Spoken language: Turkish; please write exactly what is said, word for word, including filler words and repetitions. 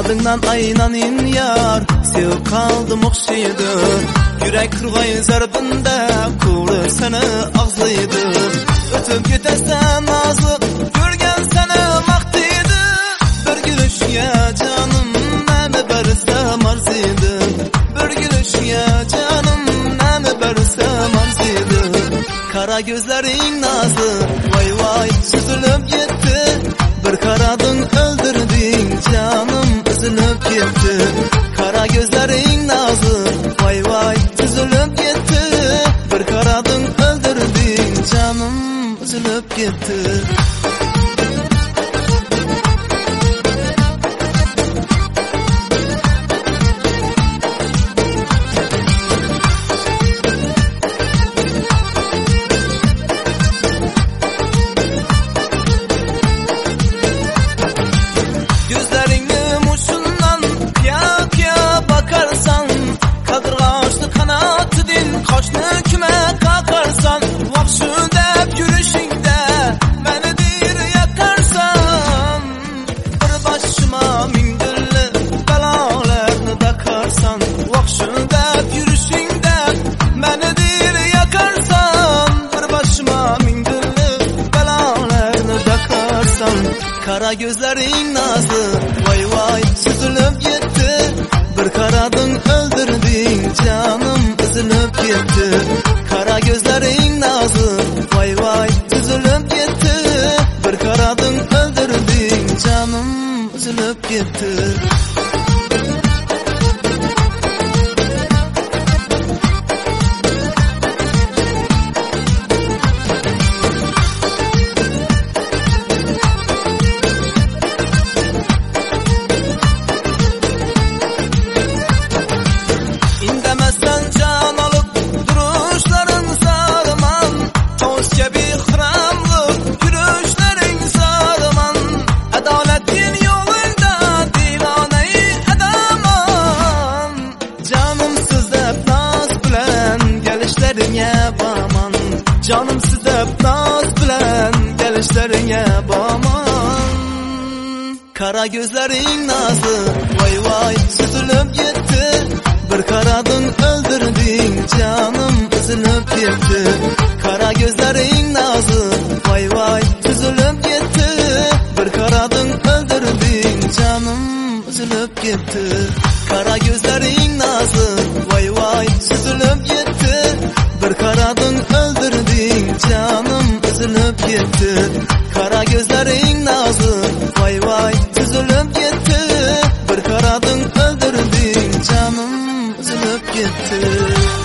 adından aynanin yar, sevip kaldım okşaydı. Yürek kırgay zarbında kuru seni ağzıydı. Ötüp gitesen nazlı görgen seni maktıydı. Bir gülüşge canım nemi bersem arzıydı. Bir gülüşge canım nemi bersem arzıydı. Kara gözlerin nazlı vay vay süzülüp gitti. Bir karadın öldürdün canım üzülüp gitti. Kara gözlerin nazlı vay vay süzülüp gitti. Bir karadın öldürdün canım üzülüp gitti. Kara gözlerin nazlı vay vay süzülüp gitti. Bir karadın öldürdün canım üzülüp gitti. Kara gözlerin nazlı vay vay süzülüp gitti. Bir karadın öldürdün canım üzülüp gitti. Canım sizde naz bilen gelişlerine baman. Kara gözlerin nazlı vay vay süzülüp gitti. Bir karadın öldürdün canım üzülüp gitti. Kara gözlerin nazlı vay vay süzülüp gitti. Bir karadın öldürdün canım üzülüp gitti. Kara gözlerin nazlı vay vay süzülüp gitti. Bir karadın öldürdün canım üzülüp gitti. Kara gözlerin nazlı vay vay süzülüp gitti. Bir karadın öldürdün canım üzülüp gitti.